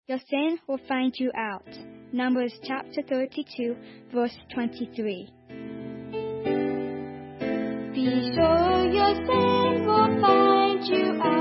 Your sin will find you out. Numbers chapter 32, verse 23. Be sure your sin will find you out.